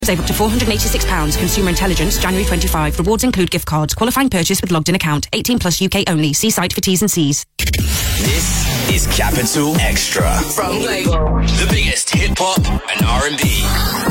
Save up to £486. Consumer Intelligence, January 25. Rewards include gift cards. Qualifying purchase with logged in account. 18 plus UK only. See site for T's and C's. This is Capital Extra from Lagos. The biggest hip hop and R&B.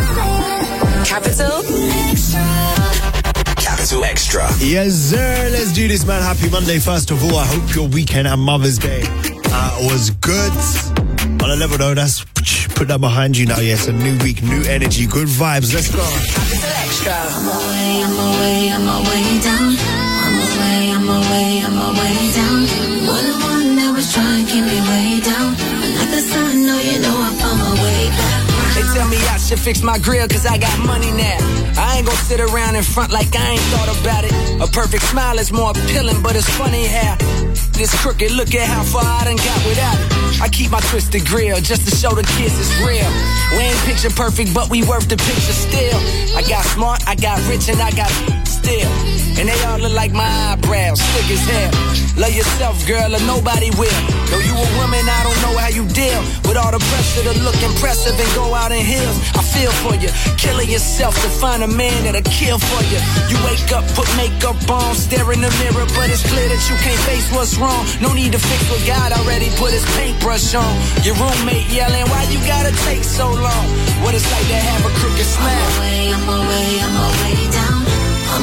Capital Extra. Capital Extra. Yes, sir. Let's do this, man. Happy Monday, first of all. I hope your weekend and Mother's Day was good. On a level, though, that's put that behind you now. Yes, a new week, new energy, good vibes. Let's go. Capital Extra. I'm away down. I'm away down. You're the one that was trying to keep me way down. But like the sun, no, you know I found my way back. They tell me I should fix my grill cause I got money now. I ain't gon' sit around in front like I ain't thought about it. A perfect smile is more appealing, but it's funny how this crooked, look at how far I done got without it. I keep my twisted grill just to show the kids it's real. We ain't picture perfect, but we worth the picture still. I got smart, I got rich, and I got still. And they all look like my eyebrows, thick as hell. Love yourself, girl, or nobody will. Though you a woman, I don't know how you deal with all the pressure to look impressive and go out in heels. I feel for you, killing yourself to find a man that'll kill for you. You wake up, put makeup on, stare in the mirror, but it's clear that you can't face what's wrong. No need to fix what God already put his paintbrush on. Your roommate yelling, why you gotta take so long? What it's like to have a crooked smile. I'm away down. I'm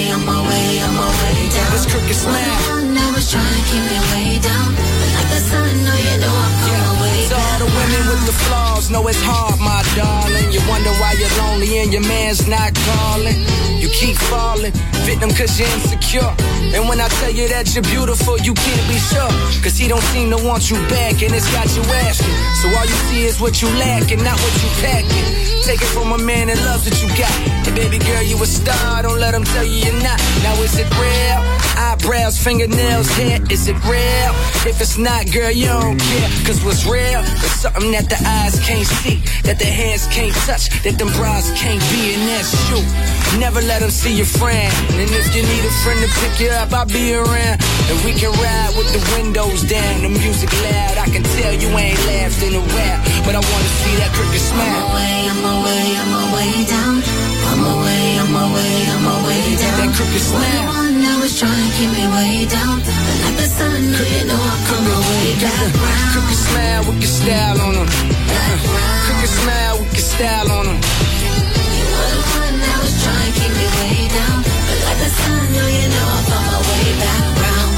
away down. This crooked smile. One that was trying to keep me way down. But like the sun, no, you know I found my way back. To all the women with the flaws, know it's hard, my darling. You wonder why you're lonely and your man's not calling. You keep falling, victim cause you're insecure. And when I tell you that you're beautiful, you can't be sure. Cause he don't seem to want you back and it's got you asking. So all you see is what you lack and not what you packing. Take it from a man that loves what you got. And baby girl, you a star, don't let him tell you you're not. Now is it real? Eyebrows, fingernails, hair, is it real? If it's not, girl, you don't care. Cause what's real is something that the eyes can't see, that the hands can't touch, that them bras can't be, and that's you. Never let them see your friend. And if you need a friend to pick you up, I'll be around. And we can ride with the windows down, the music loud. I can tell you ain't laughed in a while, but I wanna see that crooked smile. I'm away down. I'm away down. That crooked smile. One that was trying to keep me way down. But like the sun, no, you know I come my way back round. Crooked smile with your style on them. Crooked smile with your style on them. You were the one that was trying to keep me way down. But like the sun, no, you know I found my way back round.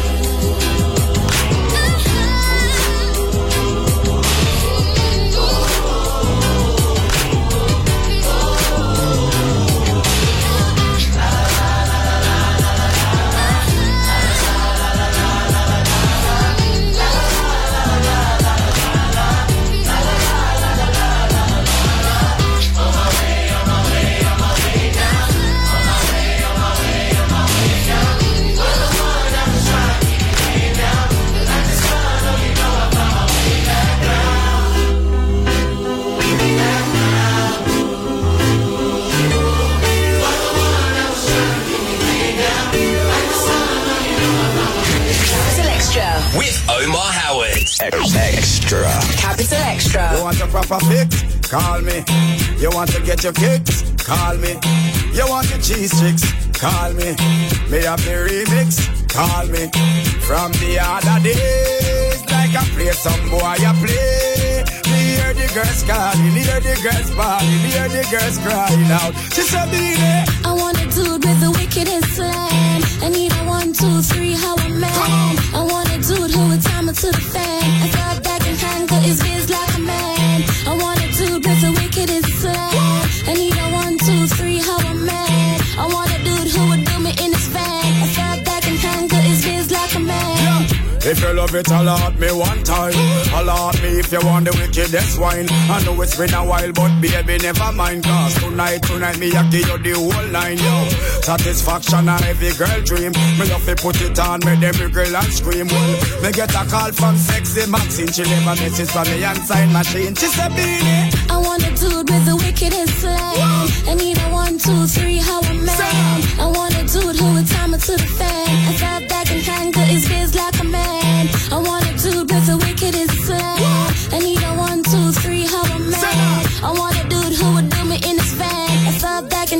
Extra. Capital Extra. You want a proper fix? Call me. You want to get your kicks? Call me. You want your cheese sticks? Call me. Me have the remix? Call me. From the other days, like I play some boy I play. Me hear the girls calling, hear the girls bawling, hear the girls crying out. She said, I want a dude with the wickedest slang. I need a 1, 2, 3, how a man. I want a dude who would time it to the fan. I thought that can handle his biz like a man. I want a dude with the wickedest slang. I need a 1, 2, 3, how a man. I want a dude who would do me in his van. I thought that can handle his biz like a man. If you love it, allot me one time. Allot me if you want the wickedest wine. I know it's been a while, but baby, never mind. Cause tonight, me I give you the whole line, yo. Satisfaction a every girl dream. Me love to put it on, make them girl and scream. Well, me get a call from sexy Maxine. She never misses from me and sign machine. She said, Beanie, I want a dude with the wickedest slang. I need a 1, 2, 3, how a man. I want a dude who would time it to the fan. I thought that can handle his biz like a man. I want a dude with the wickedest slang. I need a 1, 2, 3, how a man. I want a dude who would do me in his van.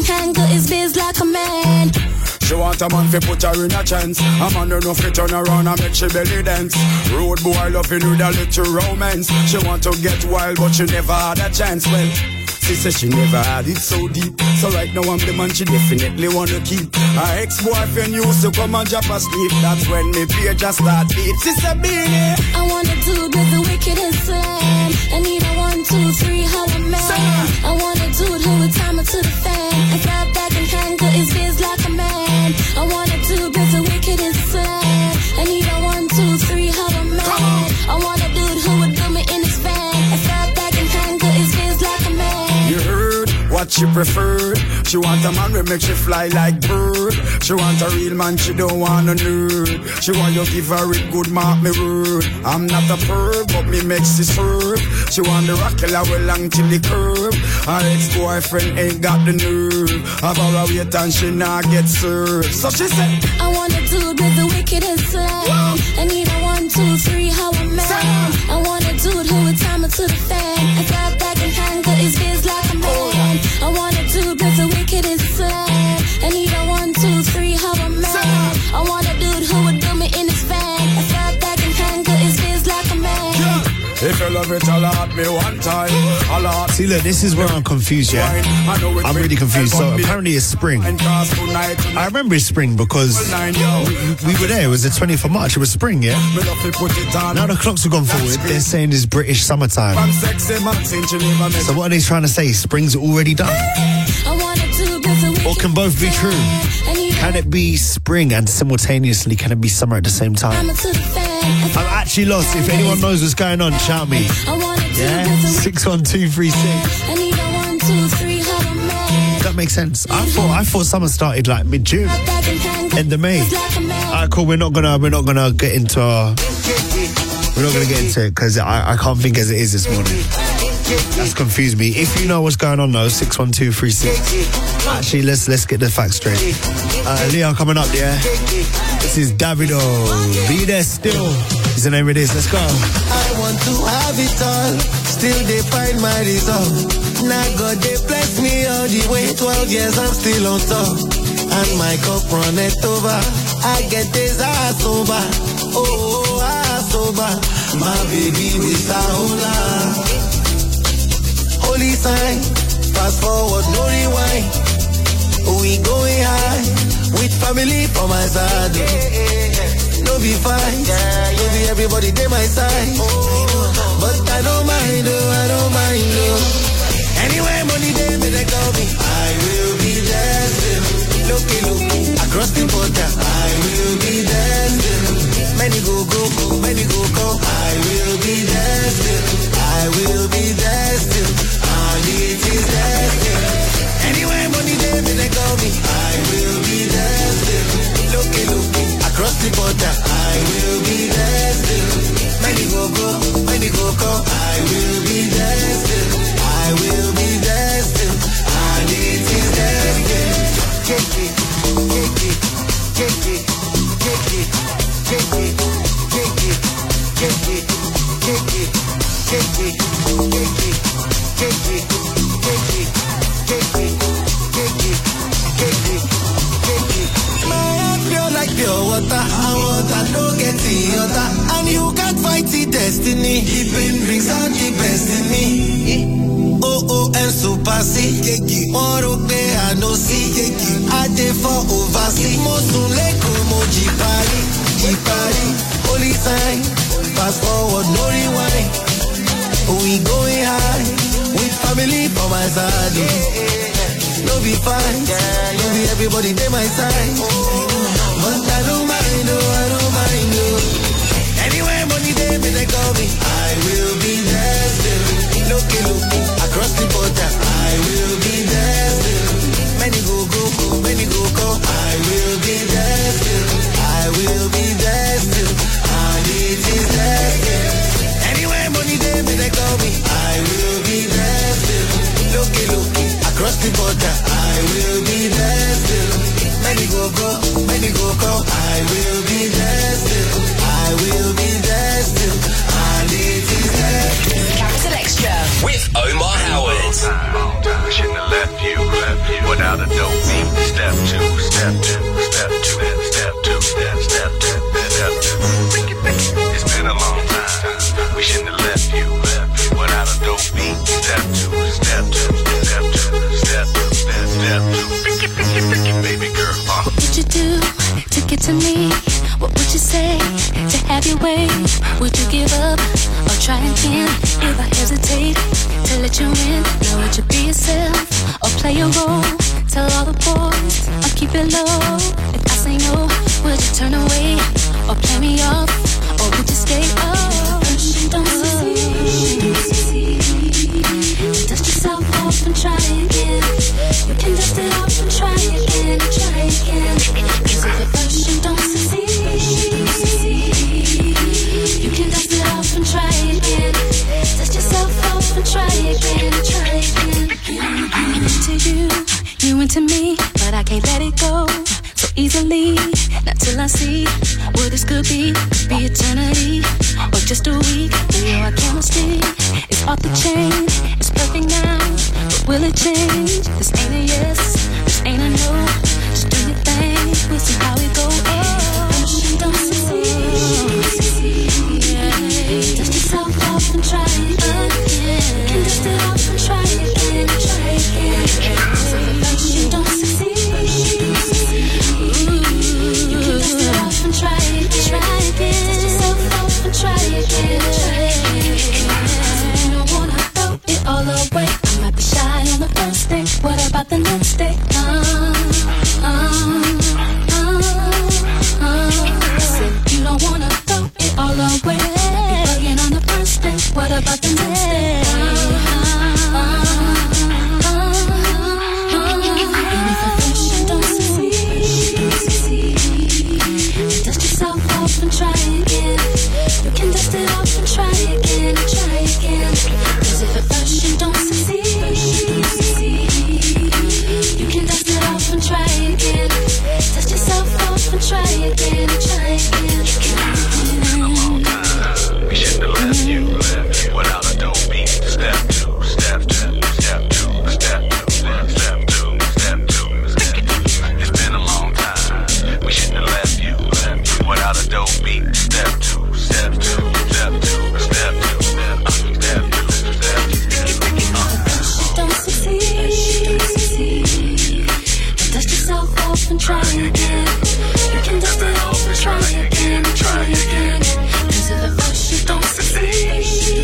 handle his biz like a man. She want a man fi put her in a chance. A man don't know fi turn around and make she belly dance. Road boy loving with a little romance. She want to get wild but she never had a chance. Well, she says she never had it so deep. So right now I'm the man she definitely wanna keep. Her ex-boyfriend used to come and drop her sleep. That's when me page just start beat. She said, Beanie, I want a dude with the wickedest slam. I need a 1, 2, 3, how a man. I want a dude who would time it to the fan. And fly back and handle his biz like a man. I want a dude with the wickedest slam. I need a 1, 2, 3, how a man. I want a dude who would do me in his van. And fly back and handle his biz like a man. you heard what she preferred. She want a man who make she fly like bird. She want a real man, she don't want a nerd. She want you give her a good mark, me word. I'm not a perv, but me makes she serve. She want the rock killer well long till the curb. Her ex-boyfriend ain't got the nerve. About her wait and she not get served. So she said, I want a dude with the wickedest slam. I need a 1, 2, 3, how a man. I want a dude who would time it to the fan. And fly back and handle his biz like a man. I want a dude with the wickedest slam. I need a 1, 2, 3, how a man. I want a dude who would do me in his van. And fly back and handle his biz like a man. if you love it, alert me one time. Alert. See, look, this is where I'm confused, yeah? I'm really confused. So apparently it's spring. I remember it's spring because we were there. It was the 20th of March. It was spring, yeah? Now the clocks have gone forward. They're saying it's British summertime. So what are they trying to say? Spring's already done? Or can both be true? Can it be spring and simultaneously can it be summer at the same time? I'm actually lost. If anyone knows what's going on, shout me. Yeah? 61236. That makes sense. I thought summer started like mid-June, end of May. Alright, cool. We're not gonna get into it because I can't think as it is this morning. That's confused me. If you know what's going on though, 61236. Actually, let's get the facts straight. Leo coming up, yeah. This is Davido. Be there still. Is the name of this. Let's go. I want to have it all. Still they find my resolve. Now God they bless me all the way. 12 years I'm still on top. And my cup run it over. I get this ass over. Oh, ass over. My baby with a hola. Holy sign, fast forward, no rewind. We going high, with family for my side. No be fight, no be everybody they my side. But I don't mind, I don't mind. Anyway, money they call me. I will be there still. Look, across the border. I will be there still. Many go, many go. I will be there still. I will be there still. It is there still. Anyway, money they call me. I will be there still. Look, across the border. I will be there still. Many go. I will be there still. I will be there still. And it is there still. Like pure water, water don't get the other, and you can't fight the destiny. The pain brings out the best in me. Oh, and super C. Moro pay I no see. I dey for oversee. Mosunle como jipari. Holy sign, fast forward, no rewind. We going high, with family for my side. No be fine, no be everybody they my side. But I don't mind, I don't mind. Anyway, money they call me. I will be there still. Look, across the border. I will be there still. Many go. I will be there still. I will be there still. And it is there still. Anyway, money they call me. I will be there still. Look, across the border. I will be there still. Many go. I will be there still. I will be there still. And it is there still. Capital Extra with Omar Howard. I shouldn't have left you. But without a dope beat. Step 2, step 2, step 2, step 2, step 2, step 2. It's been a long time. We shouldn't have left you without a dope beat. Step 2, step 2, step 2, step 2, step 2. Baby girl, What would you do to get to me? What would you say to have your way? Would you give up or try again? If I hesitate to let you in, now would you be yourself or play a role? Tell all the boys or keep it low. If I say no, would you turn away or play me off? Or would you stay up? Don't succeed. Dust yourself off and try again. You can dust it off and try again, try again. Cause if at first you don't succeed, you can dust it off and try again. Dust yourself off and try again, try again. I'm into you, you into me, but I can't let it go so easily. Not till I see what this could be eternity or just a week. We know our chemistry is off the chain. It's perfect now, but will it change? This ain't a yes, this ain't a no. Just do your thing, we'll see how it goes. Don't succeed. Dust yourself off and try again. You can dust it off and try again, try again. If you don't succeed, you can dust it off and try again, try again. Dust yourself off and try again, try again. You don't wanna throw it all away. I might be shy on the first day. What about the next day? Said you don't wanna throw it all away. You're bugging on the first day. What about the next day? And if at first you don't succeed, dust yourself off and try again. You can dust it off and try again, try again. Cause if at first you don't succeed, you can dust it off and try again. Dust yourself off and try again, try again. we shouldn't have left you without a dope beat. Step 2, step 2, step 2, step 2, step 2, step 2. It's been a long time. We shouldn't have left you without a dope beat. Step 2, step 2, step 2, step 2, step 2, step 2, step 2. Don't succeed. Dust yourself off and try again. You can dust it off and try again, try again. Cause if at first you don't succeed,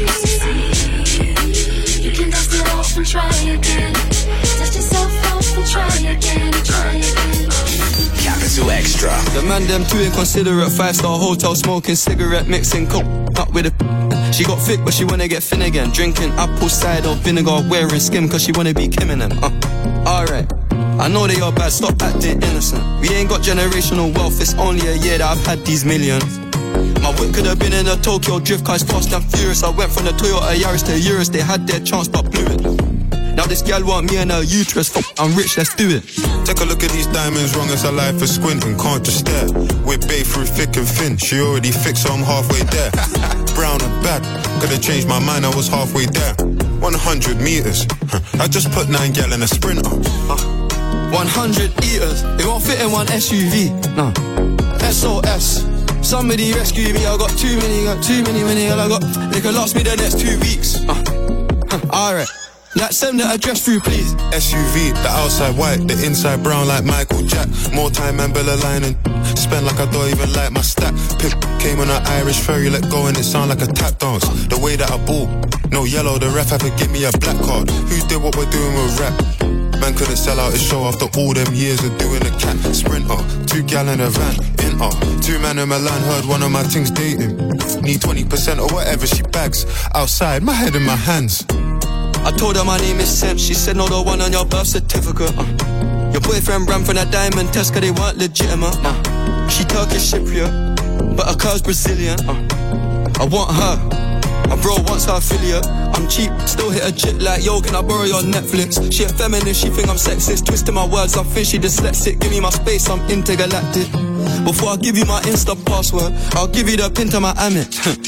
you can dust it off and try again. Dust yourself off and try again, try again. Capital Extra. The man them too inconsiderate. 5-star hotel smoking cigarette, mixing coke up with a. She got thick but she wanna get thin again. Drinking apple cider vinegar, wearing skim cause she wanna be Kim and them. Alright, I know they are bad, stop acting innocent. We ain't got generational wealth, it's only a year that I've had these millions. My whip could have been in a Tokyo drift car, it's fast and furious. I went from the Toyota Yaris to Urus, they had their chance but blew it. Now this gal want me and her uterus, I'm rich, let's do it. Take a look at these diamonds, wrong as her life is squinting, can't just stare. We're bae through thick and thin, she already fixed so I'm halfway there. Brown and bad, could've changed my mind, I was halfway there. 100 meters, I just put 9 gal in a Sprinter. 100 eaters, it won't fit in one SUV, no. SOS, somebody rescue me, I got too many, and I got, they could last me the next 2 weeks. Alright. Like send the address through please. SUV, the outside white, the inside brown like Michael Jack. More time and Bella line and spend like I don't even like my stack. Pip came on an Irish ferry, let go and it sound like a tap dance. The way that I ball, no yellow, the ref had to give me a black card. Who did what we're doing with rap? Man couldn't sell out his show after all them years of doing a cat. Sprinter, 2 gal in a van, Inter, 2 man in Milan, heard one of my things dating. Need 20% or whatever she bags. Outside, my head in my hands. I told her my name is Sam. She said no, the one on your birth certificate. Your boyfriend ran from that diamond test cause they weren't legitimate. She Turkish Cypriot, but her car's Brazilian. I want her, my bro wants her affiliate. I'm cheap, still hit a jit like yo, can I borrow your Netflix? She a feminist, she think I'm sexist. Twisting my words, I think she dyslexic. Give me my space, I'm intergalactic. Before I give you my Insta password, I'll give you the pin to my Amex.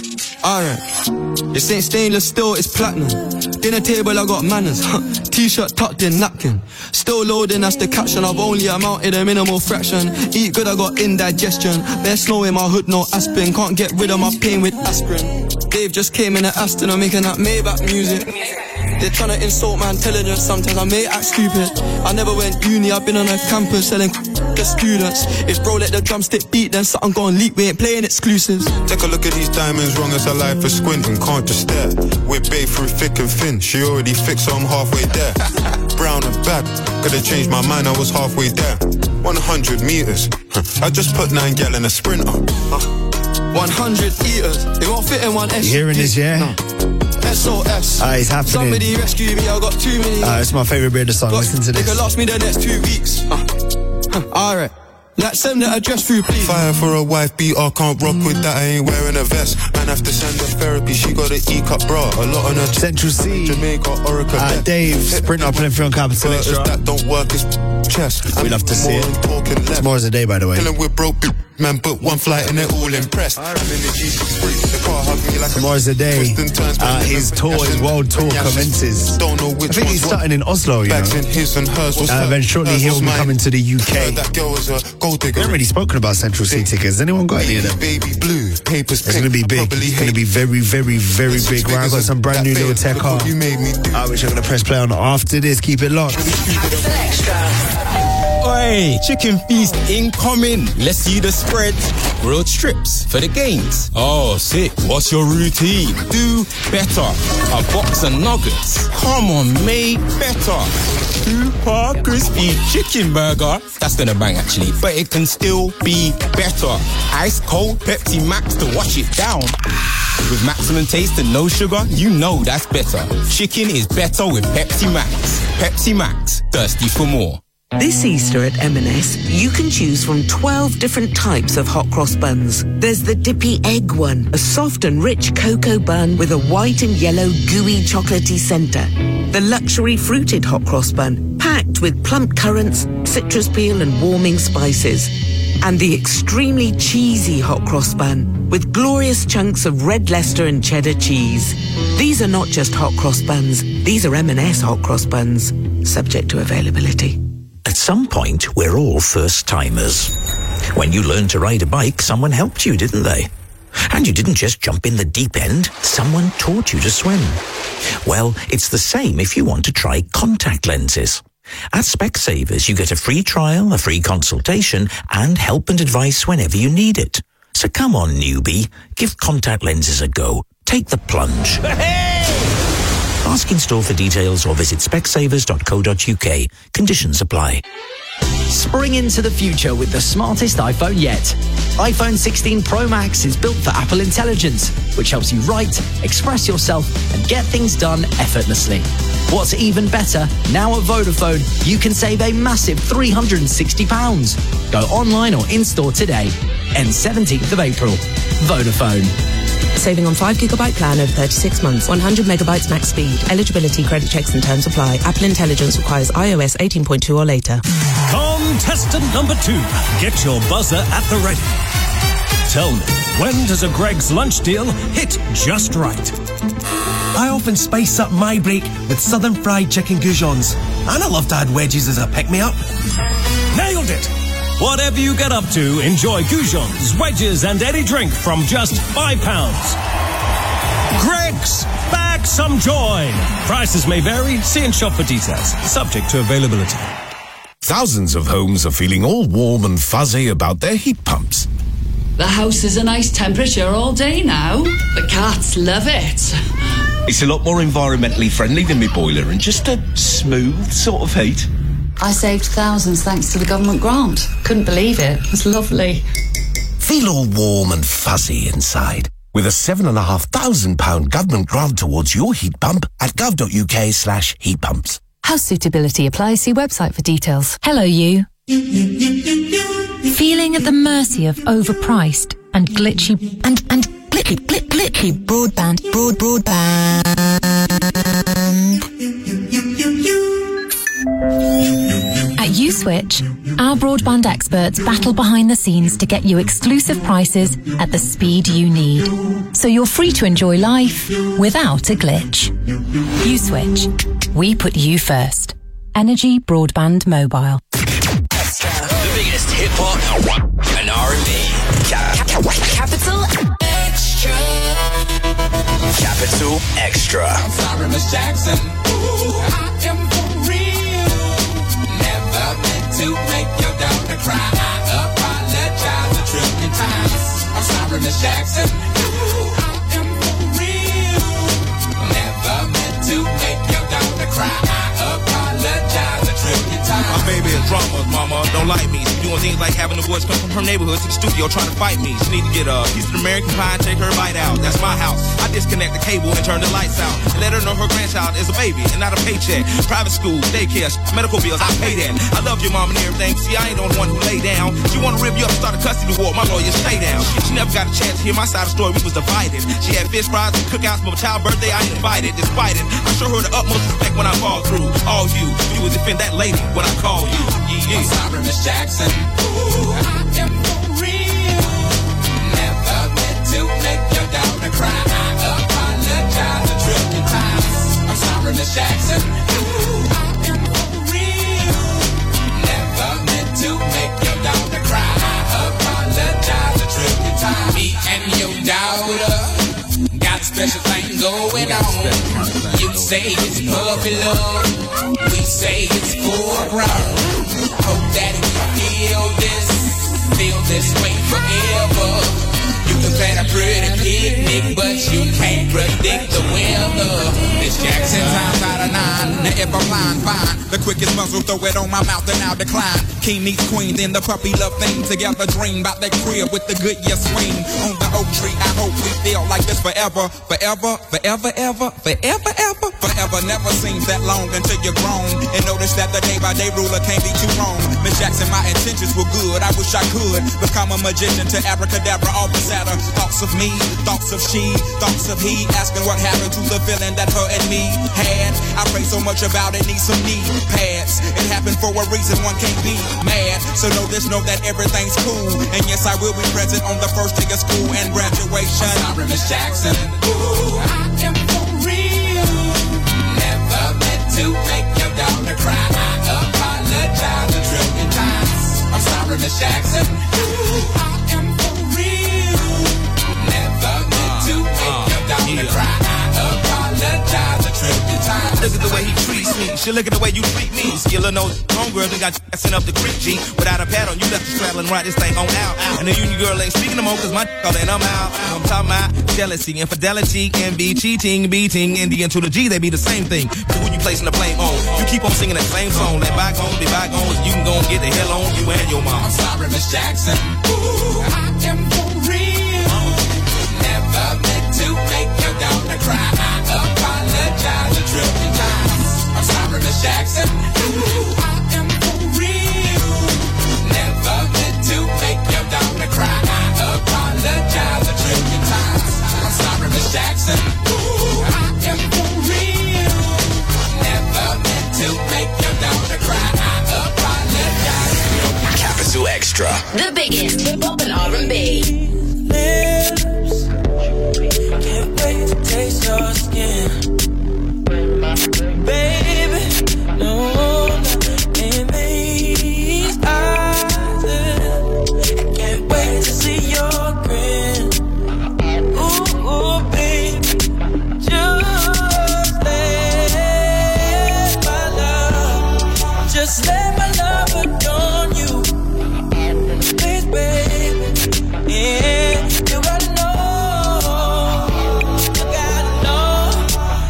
Alright. This ain't stainless steel, it's platinum. Dinner table, I got manners. T-shirt tucked in, napkin. Still loading, that's the caption. I've only amounted a minimal fraction. Eat good, I got indigestion. There's snow in my hood, no aspirin. Can't get rid of my pain with aspirin. Dave just came in at Aston, I'm making that Maybach music. They're trying to insult my intelligence. Sometimes I may act stupid. I never went uni, I've been on a campus selling to students. If bro let the drumstick beat, then something gon' leak. We ain't playing exclusives. Take a look at these diamonds, wrong as a life for squinting. Can't just stare. We're babe through thick and thin. She already fixed, so I'm halfway there. Brown and bad, could've changed my mind, I was halfway there. 100 meters, I just put 9 gal in a sprinter. 100 eaters, it won't fit in one S. You hearing this, yeah? No. SOS. It's happening. Somebody rescue me, I got too many. It's my favourite bit of the song. Listen to They this. could last me the next 2 weeks. Alright. Like, send the address through, please. Fire for a wife beater, can't rock with that, I ain't wearing a vest. Man, have to send her therapy, she got an E-cup bra. A lot on her Central C. Jamaica, Oracle. Dave, sprint up and everything on Capital Extra. That don't work, it's chest. We love to see it. Tomorrow's the day, by the way. We're broke, man, book one flight and they're all impressed. I'm in the G63, the car hugged me like tomorrow's the day. His tour, his world tour commences. Don't know which I think he's starting in Oslo, you know. In his and hers then shortly he'll be coming to the UK. That girl was a gold digger. We haven't really spoken about Central C tickets. Anyone got any of them? Baby blue, papers it's going to be big. It's going to be very, very, very big. Right, I've got some brand new little tech car, which I'm going to press play on after this. Keep it locked. Capital Extra. Oi, chicken feast incoming. Let's see the spread. Grilled strips for the gains. Oh, sick. What's your routine? Do better. A box of nuggets. Come on, mate. Better. Super crispy chicken burger. That's gonna bang, actually. But it can still be better. Ice cold Pepsi Max to wash it down. With maximum taste and no sugar, you know that's better. Chicken is better with Pepsi Max. Pepsi Max. Thirsty for more. This Easter at M&S, you can choose from 12 different types of hot cross buns. There's the dippy egg one, a soft and rich cocoa bun with a white and yellow gooey chocolatey centre. The luxury fruited hot cross bun, packed with plump currants, citrus peel and warming spices. And the extremely cheesy hot cross bun, with glorious chunks of red Leicester and cheddar cheese. These are not just hot cross buns, these are M&S hot cross buns, subject to availability. At some point, we're all first-timers. When you learned to ride a bike, someone helped you, didn't they? And you didn't just jump in the deep end, someone taught you to swim. Well, it's the same if you want to try contact lenses. At Specsavers, you get a free trial, a free consultation, and help and advice whenever you need it. So come on, newbie, give contact lenses a go. Take the plunge. Ask in store for details or visit specsavers.co.uk. Conditions apply. Spring into the future with the smartest iPhone yet. iPhone 16 Pro Max is built for Apple Intelligence, which helps you write, express yourself, and get things done effortlessly. What's even better, now at Vodafone, you can save a massive £360. Go online or in-store today. Ends 17th of April. Vodafone. Saving on 5 gigabyte plan over 36 months. 100 megabytes max speed. Eligibility, credit checks and terms apply. Apple Intelligence requires iOS 18.2 or later. Contestant number 2. Get your buzzer at the ready. Tell me, when does a Greggs lunch deal hit just right? I often spice up my break with southern fried chicken goujons. And I love to add wedges as a pick-me-up. Nailed it! Whatever you get up to, enjoy goujons, wedges and any drink from just £5. Greggs, back some joy. Prices may vary. See and shop for details. Subject to availability. Thousands of homes are feeling all warm and fuzzy about their heat pumps. The house is a nice temperature all day now. The cats love it. It's a lot more environmentally friendly than my boiler and just a smooth sort of heat. I saved thousands thanks to the government grant. Couldn't believe it. It was lovely. Feel all warm and fuzzy inside with a £7,500 government grant towards your heat pump at gov.uk/heat pumps. House suitability applies. See website for details. Hello, you. Feeling at the mercy of overpriced and glitchy broadband. At Uswitch. Our broadband experts battle behind the scenes to get you exclusive prices at the speed you need, so you're free to enjoy life without a glitch. Uswitch. We put you first. Energy Broadband Mobile. The biggest hip hop and R&B. Capital Extra. Capital Extra. I'm sorry, Miss Jackson. Ooh, I am for real. Never meant to make your daughter cry. I apologize a trillion times. I'm sorry, Miss Jackson. Ooh, I am for real. Never meant to make your daughter cry. I apologize a trillion times. My baby is drama, mama, don't like me. She doing things like having the boys come from her neighborhood to the studio trying to fight me. She need to get a piece of American pie and take her bite out. That's my house. I disconnect the cable and turn the lights out. And let her know her grandchild is a baby and not a paycheck. Private school, daycare, medical bills, I pay that. I love your mom and everything. See, I ain't the only one who lay down. She wanna rip you up and start a custody war. My lawyer, stay down. She never got a chance to hear my side of the story. We was divided. She had fish fries and cookouts for my child's birthday. I ain't invited. Despite it, I show her the utmost respect when I fall through. All you would defend that lady when I call you. Yeah. I'm sorry, Miss Jackson. Ooh, I am for real. Never meant to make your daughter cry. I apologize a trillion times. I'm sorry, Miss Jackson. Ooh, I am for real. Never meant to make your daughter cry. I apologize a trillion times. Me and your daughter got special thing going on. You say it's puppy love, we say it's foreground. Hope that we feel this way forever. You can plan a pretty picnic, but you can't predict the weather. Miss Jackson, times out of 9. Now if I'm lying, fine. The quickest muzzle, throw it on my mouth and I'll decline. King meets queen, then the puppy love thing. Together dream about that crib with the good year swing. On the oak tree, I hope we feel like this forever. Forever, forever, ever, forever, ever. Forever never seems that long until you're grown. And notice that the day-by-day ruler can't be too wrong. Miss Jackson, my intentions were good. I wish I could become a magician to abracadabra all the Saturn. Thoughts of me, thoughts of she, thoughts of he. Asking what happened to the feeling that her and me had. I pray so much about it, need some knee pads. It happened for a reason, one can't be mad. So know this, know that everything's cool. And yes, I will be present on the first day of school and graduation. I'm sorry, Miss Jackson. Ooh, I am for real. Never meant to make your daughter cry. I apologize a trillion times. I'm sorry, Miss Jackson. Ooh, I am for real. Never meant to make your daughter cry. I apologize a trillion times. Look at the way he treats me. She look at the way you treat me. Skillin' those homegirls and got you sent up the creek, G. Without a pad on, you left the straddle and ride this thing on out. And the union girl ain't speaking no more, cause my all and I'm out. I'm talking about jealousy, infidelity, envy, cheating, beating, and the N to the G, they be the same thing. But who you placing the blame on? You keep on singing that same song. Let bygones be bygones. You can go and get the hell on you and your mom. I'm sorry, Miss Jackson. Ooh, I am for real. Never meant to make your daughter cry. I apologize a trillion times. I'm sorry, Miss Jackson. Ooh, I am for real. Never meant to make your daughter cry. I apologize a trillion times. I'm sorry, Miss Jackson. Ooh, I am for real. Never meant to make your daughter cry. I apologize. Capital Extra. The biggest hip hop and R&B. Lips, can't wait to taste your skin. Baby, no, in these eyes, I can't wait to see your grin. Ooh, baby, just let my love adorn you. Please, baby, yeah, you gotta know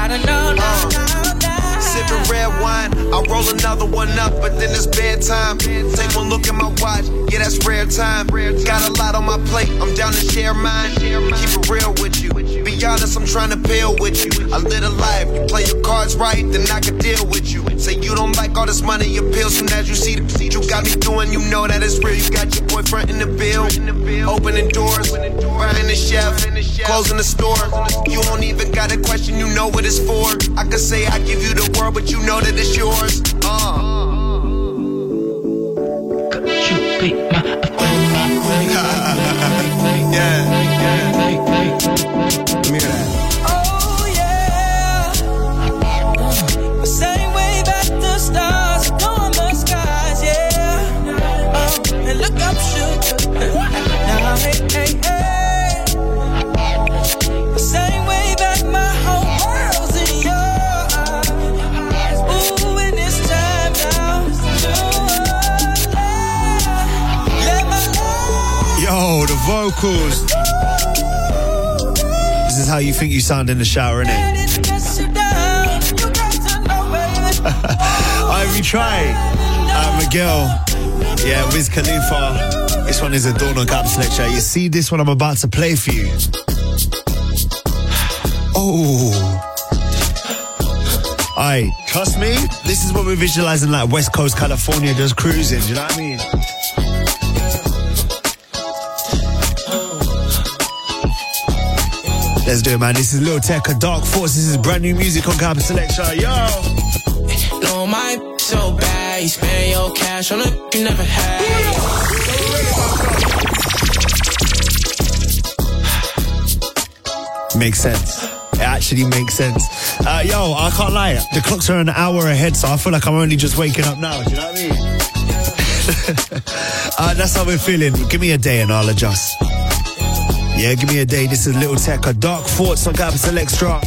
Sipping red wine, I'll roll another one up, but then it's bedtime. Take one look at my watch, yeah, that's rare time. Got a lot on my plate, I'm down to share mine. Keep it real with you, be honest, I'm trying to build with you. I live a life, you play your cards right, then I can deal with you. Say you don't like all this money, your pills, soon as you see the you got me doing, you know that it's real. You got your boyfriend in the bill, opening doors, buying the chef, closing the store. You don't even got a question, you know what it's for. I could say I give you the world, but you know that it's yours. Could you be my yeah. Let me hear that. Oh yeah. Same way back the stars, going the skies, yeah. And look up, sugar. Now hey, hey, hey. Same way back, my whole world's in your eyes. Ooh, and it's time now. Let my love. Yo, the vocals. This is how you think you sound in the shower, innit? We try. Miguel. Yeah, Wiz Khalifa. This one is a Dawn on Capital Selection. You see this one I'm about to play for you. Oh. Aye, trust me, this is what we're visualizing, like West Coast California just cruising, do you know what I mean? Let's do it, man. This is Lil Tecca, Dark Force. This is brand new music on Capital Selection. Yo! No, my so bad. You spend your cash on it you never had. Makes sense. It actually makes sense. Yo, I can't lie. The clocks are an hour ahead, so I feel like I'm only just waking up now. Do you know what I mean? That's how we're feeling. Give me a day and I'll adjust. Yeah, give me a day. This is Lil Tecca, Dark Thoughts on Capital Extra.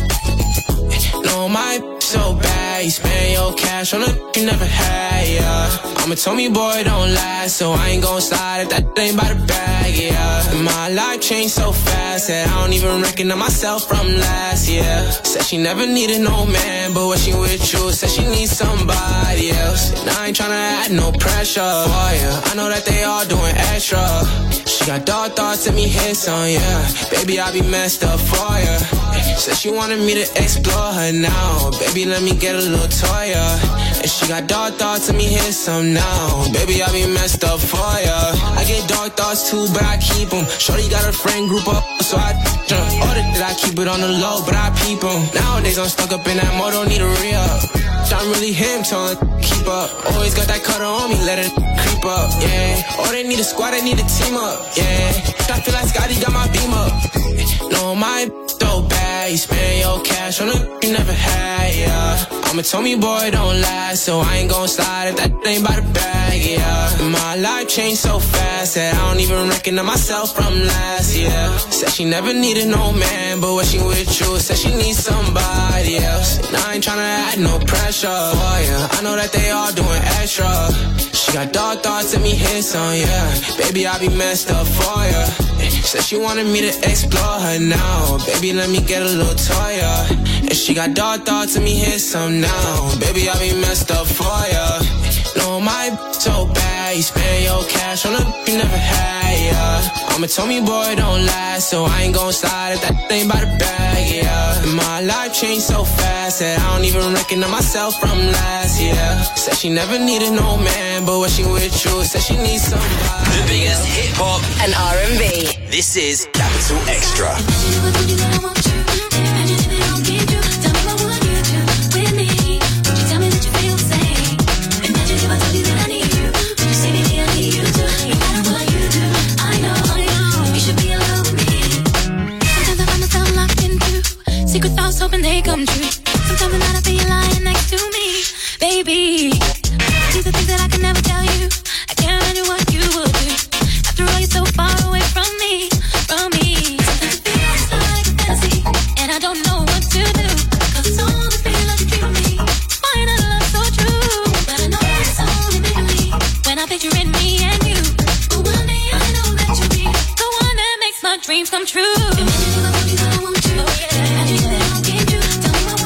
No, my so bad. You spend your cash on it you never had, yeah. I'm a Tommy boy, don't lie, so I ain't gon' slide if that ain't by the bag, yeah. My life changed so fast that I don't even recognize myself from last year. Said she never needed no man, but when she with you, said she needs somebody else. And I ain't tryna add no pressure for you. I know that they all doing extra. She got dark thoughts and me hits on, yeah. Baby, I be messed up for you. Said she wanted me to explore her now. Baby, let me get a little toy, yeah. And she got dark thoughts and me hit some now. Baby, I be messed up for ya. I get dark thoughts too, but I keep them. Shorty got a friend group up, so I jump. Order that I keep it on the low, but I peep them. Nowadays I'm stuck up in that mode, don't need a re-up. I'm really him, telling keep up. Always got that cutter on me, let it creep up, yeah. Oh, they need a squad, they need a team up, yeah. I feel like Scotty got my beam up. No, my so bad, you spend your cash on it you never had, yeah. I'm a Tommy boy, don't lie, so I ain't gon' slide if that ain't by the bag, yeah. My life changed so fast that I don't even recognize myself from last year. Said she never needed no man, but when she with you, said she needs somebody else. And I ain't tryna add no pressure for ya. I know that they all doing extra. She got dark thoughts and me hits on, yeah. Baby, I be messed up for ya. Said she wanted me to explore her now. Baby, let me get a little toy, yeah. And she got dark thoughts and me hit some now. Baby, I be messed up for ya. No, my so bad. You spend your cash on it you never had, yeah. I'm a Tommy boy, don't lie, so I ain't gon' slide if that ain't by the bag, yeah. My life changed so fast that I don't even recognize myself from last year. Said she never needed no man, but when she with you, said she needs somebody. The biggest hip hop and R&B. This is Capital Extra. Secret thoughts, hoping they come true. Sometimes at night I feel you lying next to me, baby. These are things that I can never tell you. I can't imagine what you would do. After all, you're so far away from me, from me. Sometimes it feels like a fantasy, and I don't know what to do. 'Cause it's all the feel like you treat me. Why not love so true? But I know it's only vividly when I picture in me and you. But one day I know that you'll be the one that makes my dreams come true. Imagine if I told you that I want you. Imagine if I don't give you. Tell me what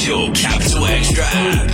official Capital Extra app.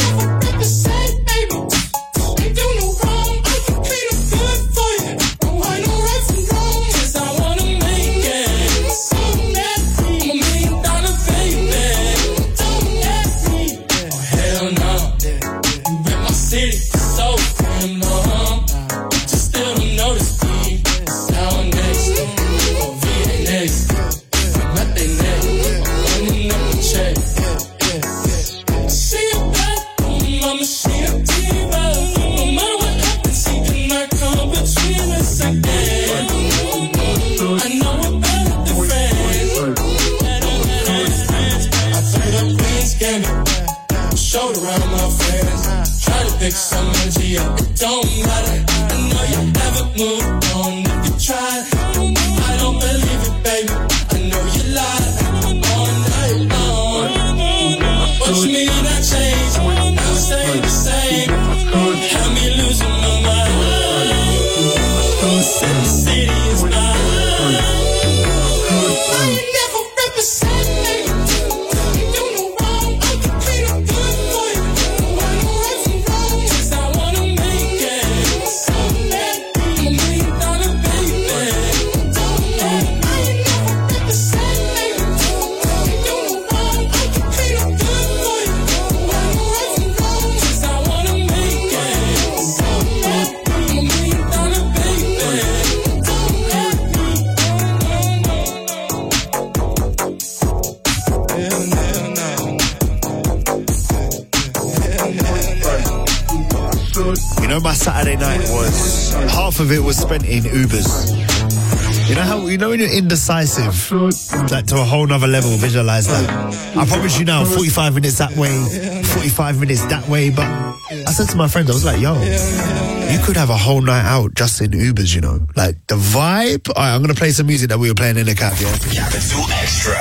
Some energy, it don't matter. I know you never moved on if you tried. I don't believe it, baby. I know you lied all night long. Watch me not change, I'll stay the same. Have me losing my mind. Said the city is mine. Why you never represent me? My Saturday night was half of it was spent in Ubers. You know how when you're indecisive, like to a whole nother level, visualize that. I promise you now, 45 minutes that way, 45 minutes that way. But I said to my friends, I was like, yo, you could have a whole night out just in Ubers, you know, like the vibe. All right, I'm gonna play some music that we were playing in the cab. Yeah, Capital Extra.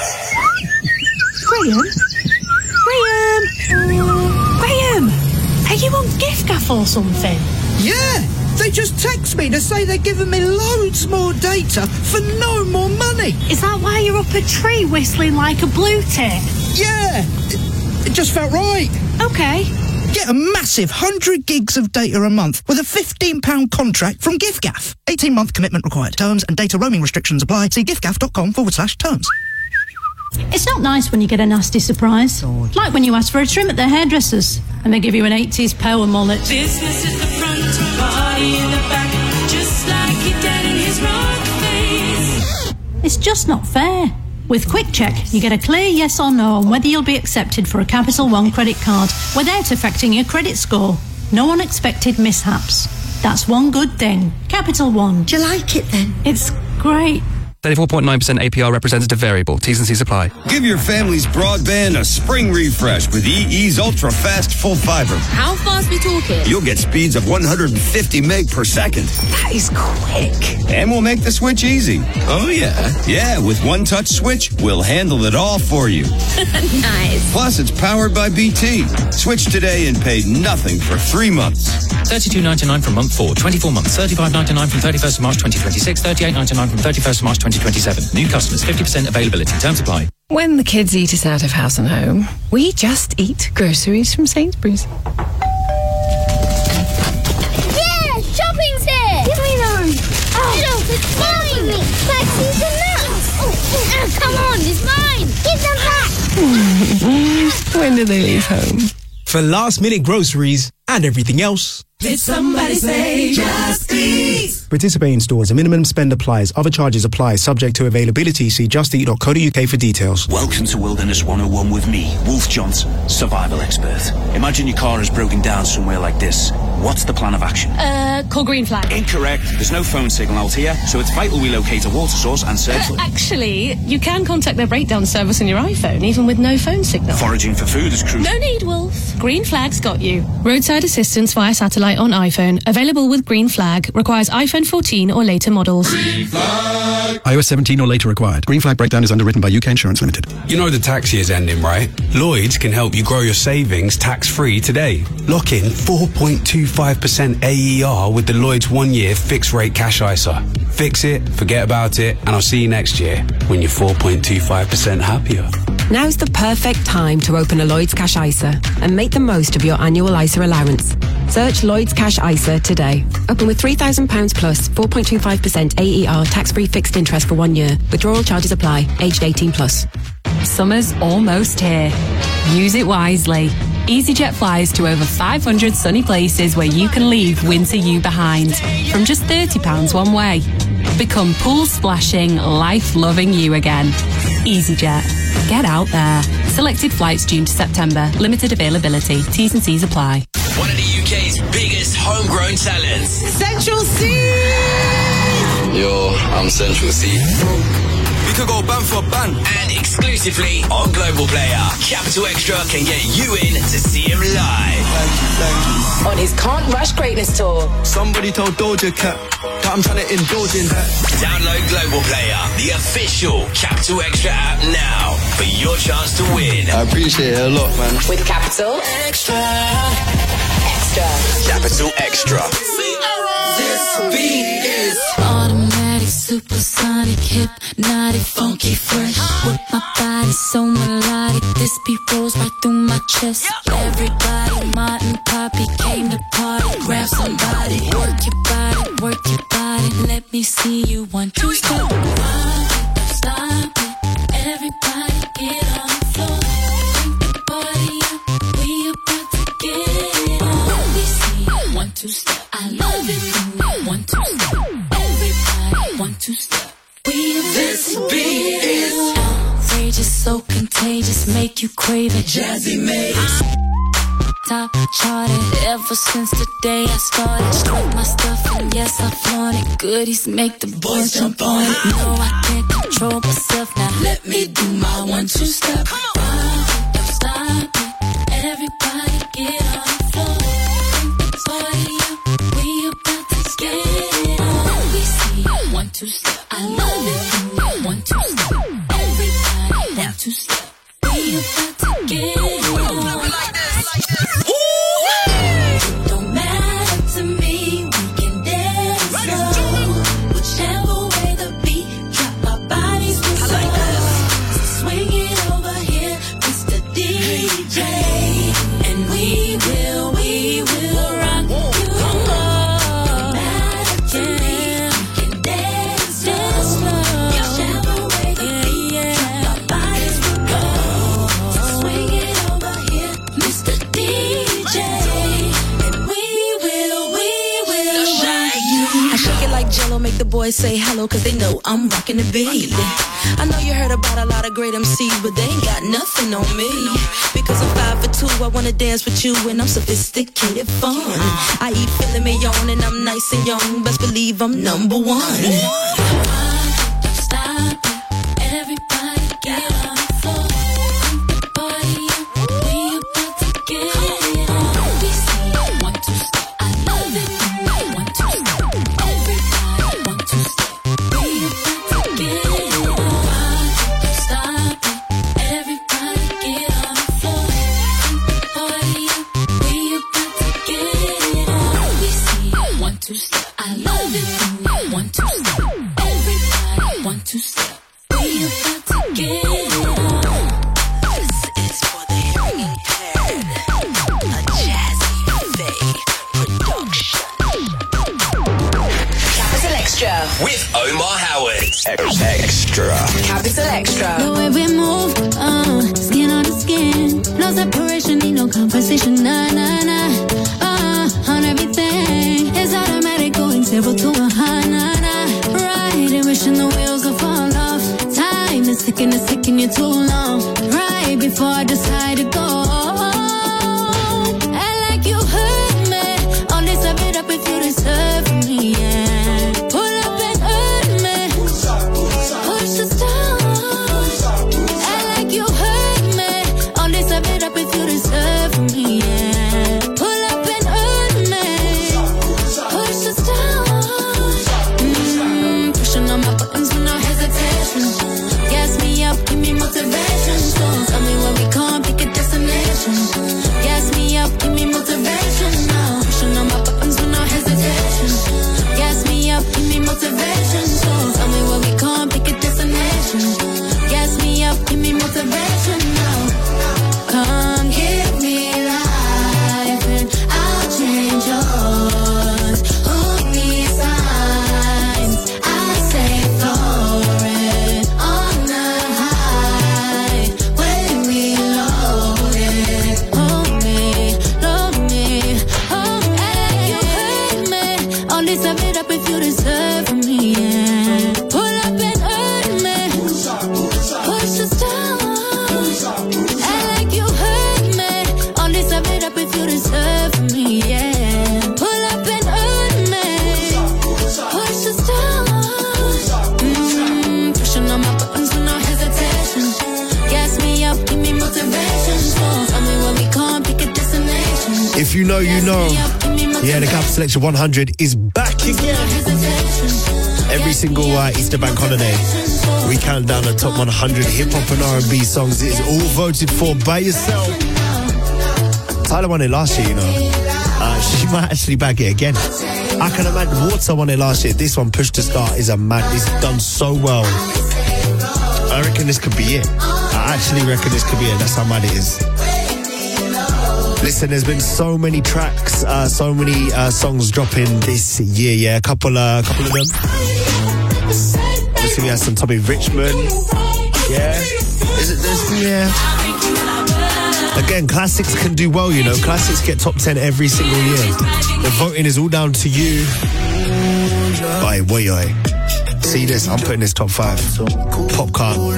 Graham, are you on giffgaff or something? Yeah, they just text me to say they're giving me loads more data for no more money. Is that why you're up a tree whistling like a blue tit? Yeah, it just felt right. Okay. Get a massive 100 gigs of data a month with a £15 contract from giffgaff. 18-month commitment required. Terms and data roaming restrictions apply. See giffgaff.com/terms. It's not nice when you get a nasty surprise. Like when you ask for a trim at the hairdressers and they give you an 80s power mullet. Business at the front, party in the back, just like your dad in his rock face. It's just not fair. With Quick Check, you get a clear yes or no on whether you'll be accepted for a Capital One credit card without affecting your credit score. No unexpected mishaps. That's one good thing. Capital One. Do you like it then? It's great. 34.9% APR representative variable. T's and C's apply. Give your family's broadband a spring refresh with EE's ultra-fast full fiber. How fast we talking? You'll get speeds of 150 meg per second. That is quick. And we'll make the switch easy. Oh, yeah? Yeah, with one touch switch, we'll handle it all for you. Nice. Plus, it's powered by BT. Switch today and pay nothing for 3 months. $32.99 from month 4, 24 months, $35.99 from 31st of March 2026, $38.99 from 31st of March 2027. New customers, 50% availability. Terms apply. When the kids eat us out of house and home, we just eat groceries from Sainsbury's. Yeah, shopping's here! Give me those! Oh, it's mine! Taxis and nuts! Oh, come on, it's mine! Give them back! When do they leave home? For last-minute groceries and everything else. Did somebody say just eat? Participating stores. A minimum spend applies. Other charges apply. Subject to availability. See justeat.co.uk for details. Welcome to Wilderness 101 with me, Wolf Johnson, survival expert. Imagine your car is broken down somewhere like this. What's the plan of action? Call Green Flag. Incorrect. There's no phone signal out here, so it's vital we locate a water source and search for... Actually, you can contact their breakdown service on your iPhone, even with no phone signal. Foraging for food is crucial. No need, Wolf. Green Flag's got you. Roadside assistance via satellite on iPhone. Available with Green Flag. Requires iPhone 14 or later models. Green Flag. iOS 17 or later required. Green Flag breakdown is underwritten by UK Insurance Limited. You know the tax year's ending, right? Lloyds can help you grow your savings tax-free today. Lock in 4.25% AER with the Lloyds 1-year fixed rate cash ISA. Fix it, forget about it, and I'll see you next year when you're 4.25% happier. Now's the perfect time to open a Lloyds Cash ISA and make the most of your annual ISA allowance. Search Lloyds Cash ISA today. Open with £3,000 plus 4.25% AER tax-free fixed interest for 1 year. Withdrawal charges apply. Aged 18 plus. Summer's almost here. Use it wisely. EasyJet flies to over 500 sunny places where you can leave winter you behind. From just £30 one way. Become pool splashing, life-loving you again. EasyJet. Get out there. Selected flights June to September. Limited availability. T's and C's apply. One of the UK's biggest homegrown talents. Central C! Yo, I'm Central C. We could go band for band. And exclusively on Global Player, Capital Extra can get you in to see him live. Thank you. On his Can't Rush Greatness Tour. Somebody told Doja Cat that I'm trying to indulge in that. Download Global Player, the official Capital Extra app now for your chance to win. I appreciate it a lot, man. With Capital Extra. Capital Extra. This beat is automatic, supersonic, hypnotic, funky, fresh. With my body so melodic, this beat rolls right through my chest. Everybody, Martin, Poppy came to party. Grab somebody, work your body. Let me see you 1, 2, step. Stop it, everybody get on the floor. Bring the party up, we about to get it on. Let me see you 1, 2, step. I love it. 1, 2, step. Everybody, 1, 2, step. this beat is outrageous, so contagious, make you crave it. Jazzy mix. Top charted ever since the day I started. Strike my stuff and yes I flaunt it. Goodies make the boys jump on it. No, I can't control myself now. Let me do my 1, 2 step. Don't stop it. Everybody get on the floor. Party up, we about to get it on. Let me see you 1, 2 step. I love it. 1, 2 step. Everybody 1, 2 step. We about to get it on. Don't matter to me, we can dance slow. Whichever way the beat drop, our bodies will slow. So swing it over here, Mr. DJ, and we will rock you. Don't matter to me, we can dance slow. Whichever way the beat drop, our bodies will go. So swing it over here, Mr. DJ. I shake it like Jello, make the boys say hello, cause they know I'm rocking the beat. I know you heard about a lot of great MCs, but they ain't got nothing on me. Because I'm 5 for 2, I wanna dance with you, and I'm sophisticated fun. I eat filet mignon, and I'm nice and young, best believe I'm number 1. Stop it, everybody get on the floor. Party up, we about to get it on. We see 1, 2 step, I love it. 1, 2 step, everybody 1, 2 step. We about to get it on. Stop it, everybody get on the floor. Party up, we about to get it on. We see 1, 2 step, I love it. 1, 2 step, everybody 1, 2 step. We about to get it on. This is for the hearing impaired. A Jazzy Faye production. Capital Extra. With Omar Howard. Extra. Capital Extra. The way we move, skin on the skin. No separation, need no conversation. Nah, nah, nah. On everything. It's automatic, going 0 to 100. Nah, nah. Right, wishing the wheels will fall off. Time is ticking you too long. Right before I decide to go. I like you hurt me. All this I made up if you deserve me, yeah. Pull up and hurt me. Push the stars. I like you hurt me. All this I made up if you deserve me, yeah. Pull up and hurt me. Push the stars. Pushing on my buttons with no hesitation. Gas me up, give me motivation. So tell me when we can't pick it down. me motivation. Tell me when we can't pick a destination. If you know, you know. Yeah, the Capital Selection 100 is back again. Every single Easter bank holiday, we count down the top 100 hip-hop and R&B songs. It is all voted for by yourself. Tyler won it last year, you know. She might actually bag it again. I can imagine Water won it last year. This one, Push to Start, is a man. It's done so well. I reckon this could be it. I actually reckon this could be it. That's how mad it is. Listen, there's been so many tracks, so many songs dropping this year. Yeah, a couple of them. Obviously, we had some Tommy Richmond. Yeah, is it this? Yeah. Again, classics can do well, you know. Classics get top 10 every single year. The voting is all down to you. Bye, boy. See this? I'm putting this top 5. Popcorn.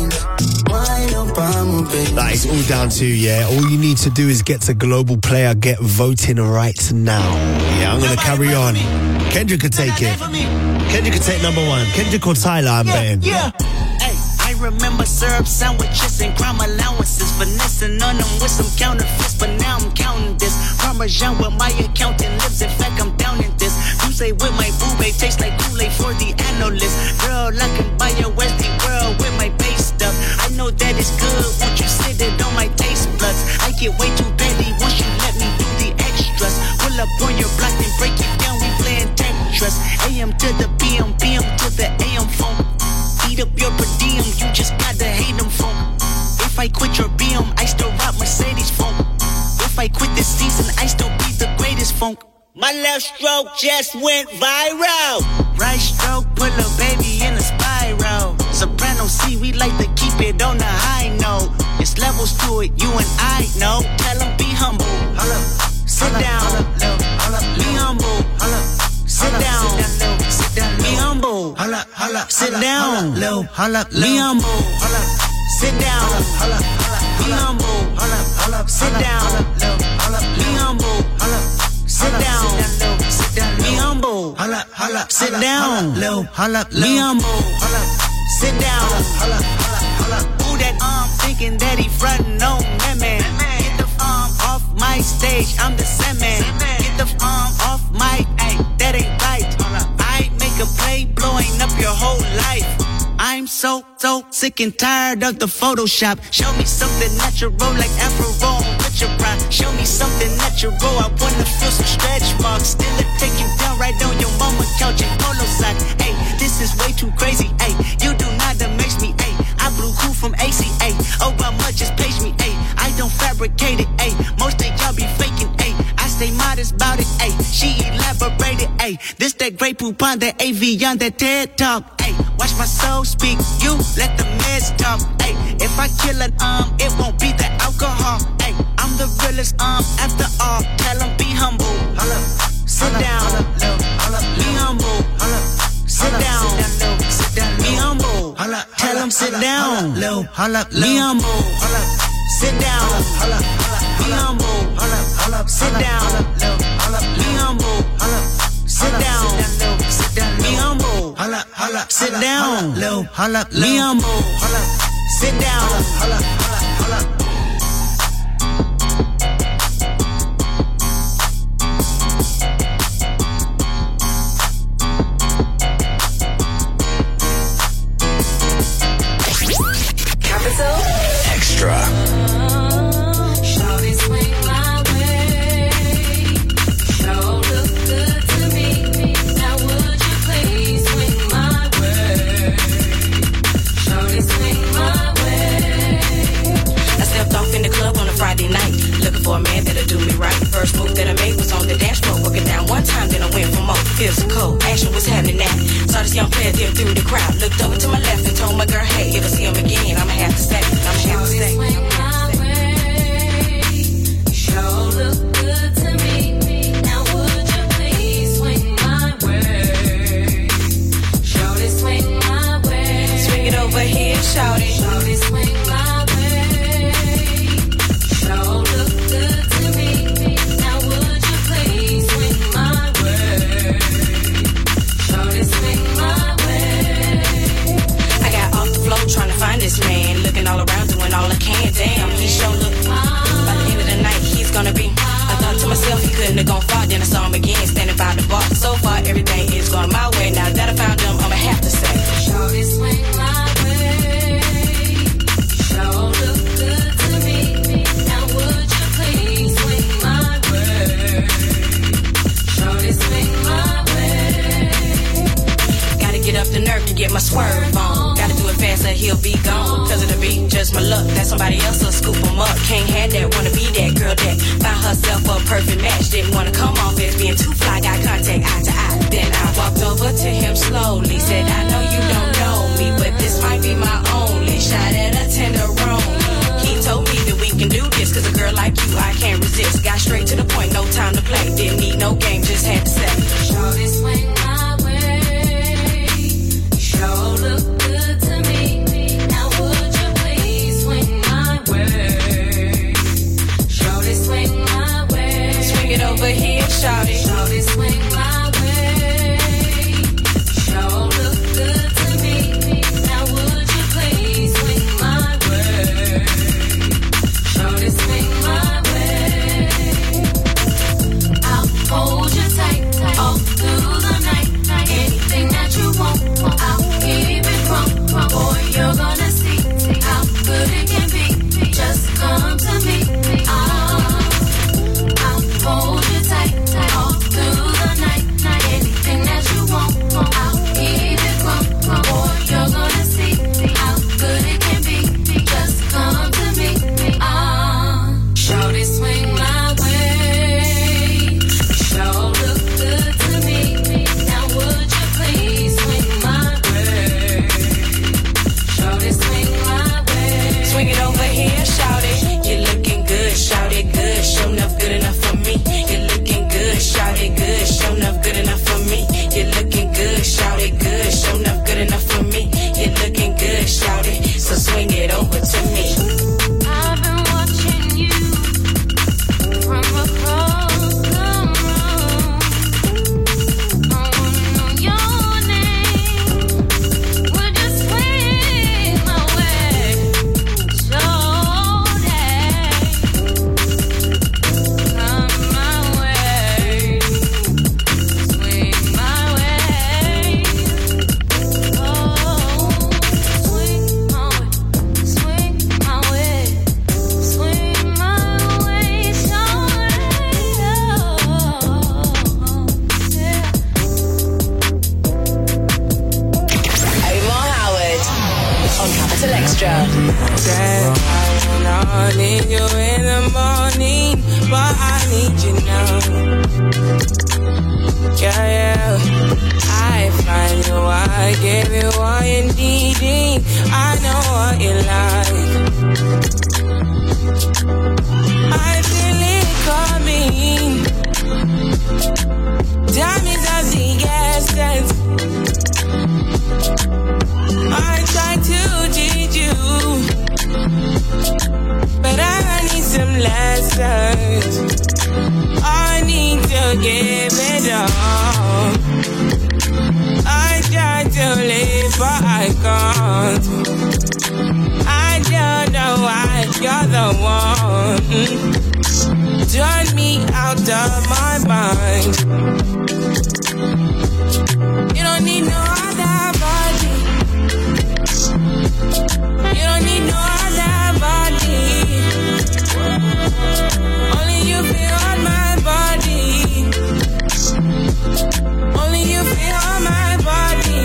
That is all down to you, yeah. All you need to do is get to Global Player, get voting right now. Yeah, I'm going to carry on. Kendrick could take it. Kendrick could take number 1. Kendrick or Tyler, I'm betting. Yeah. I remember syrup sandwiches and crime allowances, finessing on them with some counterfeits, but now I'm counting this. Parmesan with my accountant lips, in fact I'm down in this. You say with my boobay tastes like Kool-Aid for the analyst. Girl, I can buy a Westie world with my base stuff. I know that it's good, won't you sit it on my taste buds? I get way too petty once you let me do the extras. Pull up on your block and break it down, we playing Tetris. AM to the PM, PM to the AM phone. Eat up your per diem, you just gotta hate them funk. If I quit your BM, I still rock Mercedes funk. If I quit this season, I still be the greatest funk. My left stroke just went viral. Right stroke put a baby in a spiral. Soprano C, we like to keep it on the high note. It's levels to it, you and I know. Tell them be humble. Sit down. Be humble. Sit down. Be humble. Sit down. Be humble. Sit down. Be humble. Sit down. Be humble. Sit down. Be humble. Sit down. Be humble. Sit down. Who that arm thinking that he frontin' on man? Get the arm off my stage, I'm the Sandman. Get the arm off my, that ain't right. I make a play blowing up your whole life. I'm so sick and tired of the Photoshop. Show me something natural like Afro with your pride. Show me something natural, I wanna feel some stretch marks. Still it take you down right on your mama couch in polo sock. Hey, this is way too crazy. Hey, you do not amaze me. Hey, I blew cool from ACA. Oh, how much just page me. Hey, I don't fabricate it. Hey, most of y'all be faking. Hey, I stay modest about it. Hey, she elaborated. Hey, this that great poop on that AV on that TED Talk. Hey, watch my soul speak. You let the meds talk. Hey, if I kill an it won't be the alcohol. Hey, I'm the realest after all. Tell them be humble. Sit down. Be humble. Sit down. Be humble. Tell them sit down. Be humble. Sit down. Be humble. Sit down. Be humble. Sit down. Be humble. Sit down. Be humble. Sit down. Extra. Shawty swing my way. Sure look good to me. Now would you please swing my way? Shawty swing my way. I stepped off in the club on a Friday night, looking for a man that'll do me right. First move that I made was on the dashboard, working down one time, then I went for more. Feels so cold, action was happening now. Saw this young player there through the crowd, looked over to my left and told my girl, hey, if I see him again, I'ma have to stay. Swing my way. Sure look good to me. Now would you please swing my way? Shorty swing my way. Swing it over here, shawty. Shorty swing my way. Sure look good to me. Now would you please swing my way? Shorty swing my way. I got off the floor trying to find this on my way. Now that I found them, I'ma have to say, shorty swing my way. Sure look good to me. Now would you please swing my way? Shorty swing my way. Gotta get up the nerve to get my swerve on. Gotta do it fast or he'll be gone. Cause of the beat, just my luck. That somebody else will scoop him up. Can't have that, wanna be that girl that found herself a perfect match. Didn't wanna come off as being too fly. Got contact eye to eye. Then I walked over to him slowly. Said, I know you don't know me, but this might be my only shot at a tenderoni. He told me that we can do this, cause a girl like you I can't resist. Got straight to the point, no time to play. Didn't need no game, just had to say, shorty swing my way. Sure look good to me. Now would you please swing my way? Shorty swing my way. Swing it over here, shorty. Shorty swing my way. Sure look good to me. Now would you please swing my way? Shorty swing my way. I'll hold you tight all through the night. Anything that you want, I'll keep it from. Boy, you're gonna see how good it can be. Just come to me. I'll hold you tight all through the night. Anything that you want, I'll keep it from. Boy, you're gonna see how good it can be. Just come to me. Shorty swing my way. Sure look good to me. Now would you please swing my way? Shorty swing my way. Swing it over here, shorty. You're looking good, shorty, good. Show enough good enough for me. You're looking good, shorty, good. Show enough good enough for me. You're looking good, shorty, good. Show enough good enough for me. You're looking good, shorty. So swing it over to me. I've been watching you from across the room. I wanna know your name. Would you swing my way? Shorty, come my way. Swing my way. Oh, swing my way. Swing my way. Swing my way, shorty. Yeah. Omar Howard on Capital Extra. I need you in the morning, but I need you now. Yeah. I find you, I give you all you need. I know what you like. I feel it coming. Time is of the essence. I try to teach you, but I need some lessons. I need to give it all. I try to live, but I can't. I don't know why you're the one. Turn me out of my mind. You don't need no other body. You don't need no other body. Only you feel on my body. Only you feel on my body.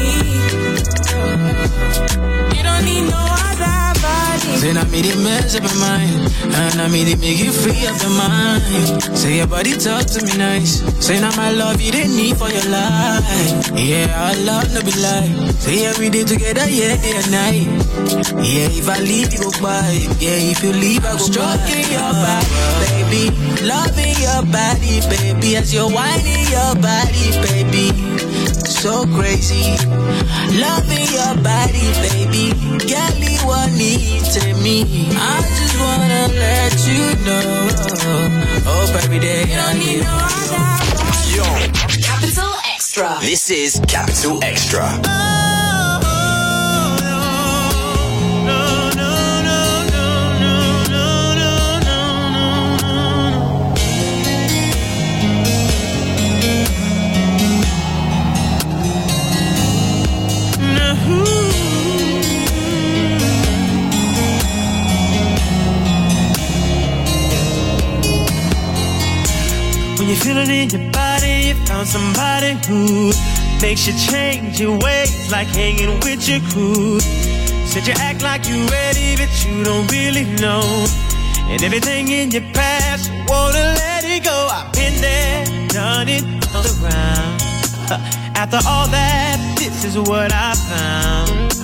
You don't need no other body. Say I made it mess up your mind, and I made it make you free of your mind. Say your body talk to me nice. Say now my love you didn't need for your life. Yeah, our love no be lie. Say every day together, yeah, day and night. Yeah, if I leave you go by. Yeah, if you leave I go stroking your body, baby. Loving your body, baby. As you're whining your body, baby. So crazy. Loving your body, baby. Girl, you want it to me. I just wanna let you know. Hope every day I need no other. Yo. Capital Extra. This is Capital Extra. When you feel it in your body, you found somebody who makes you change your ways, like hanging with your crew. Said you act like you ready, but you don't really know. And everything in your past, you wanna let it go. I've been there, done it, all around. After all that, this is what I found.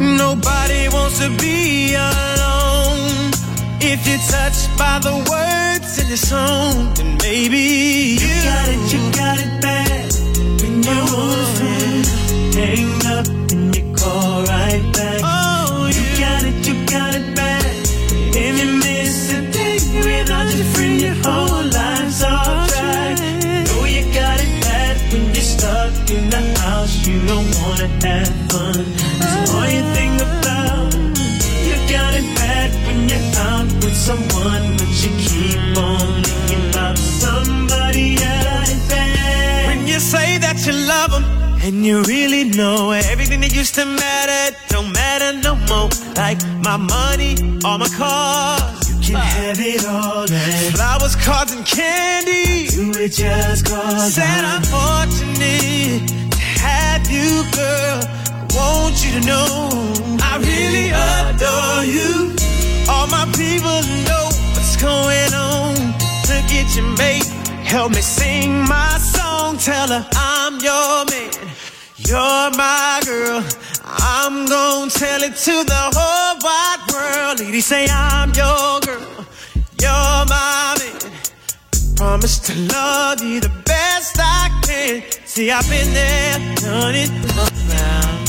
Nobody wants to be alone. If you're touched by the words in the song, then maybe you got it bad. When you want a friend, hang up and you call right back. Oh, you got it bad. If you miss a day without your friend, your whole life's off track. Know you got it bad when you're stuck in the house, you don't wanna have fun. That's all you think about. You got it bad when you're out with someone, but you keep on thinking about somebody else. When you say that you love them, and you really know everything that used to matter don't matter no more. Like my money, all my cars, you can have it all. And flowers, cards, and candy, you would just call. Said I'm fortunate to have you, girl. I want you to know I really adore you. All my people know what's going on. Look at your mate, help me sing my song. Tell her I'm your man, you're my girl. I'm gonna tell it to the whole wide world. Ladies say I'm your girl, you're my man. Promise to love you the best I can. See, I've been there, done it around.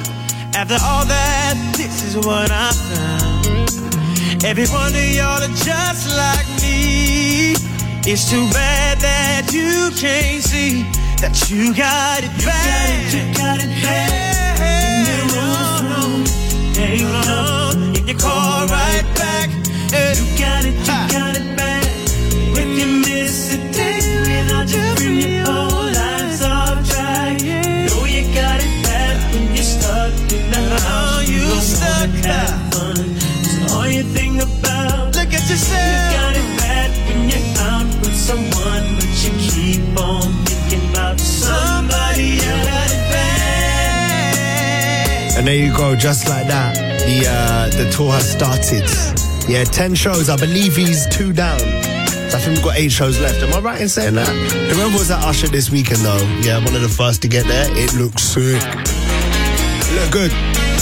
After all that, this is what I found. Every one of y'all are just like me. It's too bad that you can't see that you got it bad. You got it bad. When you're on the phone, hang on, and you call right back. You got it bad. When you miss a day without your friend, your whole life's off track. Know you got it bad when you're stuck in the house. You stuck have fun. That's all you think about. Look at yourself. You got it bad when you're out with someone, but you keep on thinking about somebody else. And there you go, just like that. The tour has started. Yeah, 10 shows. I believe he's 2 down. So I think we've got 8 shows left. Am I right in saying that? Whoever was at Usher this weekend, though, yeah, one of the first to get there. It looks sick. It looked good.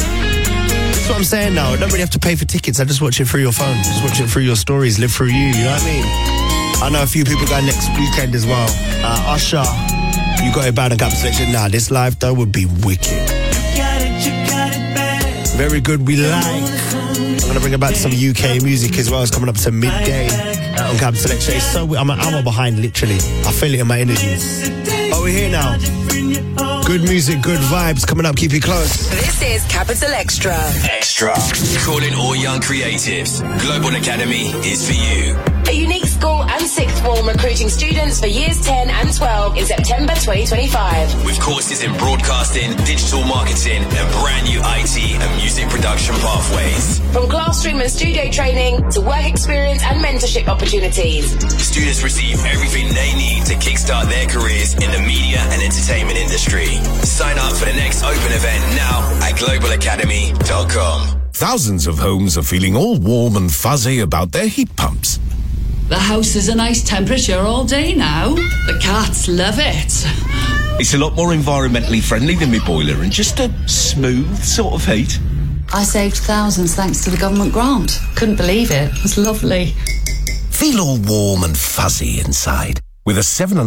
That's what I'm saying now. I don't really have to pay for tickets. I just watch it through your phone. Just watch it through your stories. Live through you. You know what I mean? I know a few people going next weekend as well. Usher, you got it bad on Capital Selection. Nah, this live though would be wicked. You got it bad. Very good. We like. I'm gonna bring it back to some UK music as well. It's coming up to midday on Capital Selection. It's so I'm an hour behind, literally. I feel it in my energy. Oh, we're here now. Good music, good vibes coming up. Keep it close. This is Capital Extra. Extra. Calling all young creatives. Global Academy is for you. A unique school and sixth form recruiting students for years 10 and 12 in September 2025. With courses in broadcasting, digital marketing, and brand new IT and music production pathways. From classroom and studio training to work experience and mentorship opportunities. Students receive everything they need to kickstart their careers in the media and entertainment industry. Sign up for the next open event now at globalacademy.com. Thousands of homes are feeling all warm and fuzzy about their heat pumps. The house is a nice temperature all day now. The cats love it. It's a lot more environmentally friendly than my boiler and just a smooth sort of heat. I saved thousands thanks to the government grant. Couldn't believe it. It was lovely. Feel all warm and fuzzy inside with a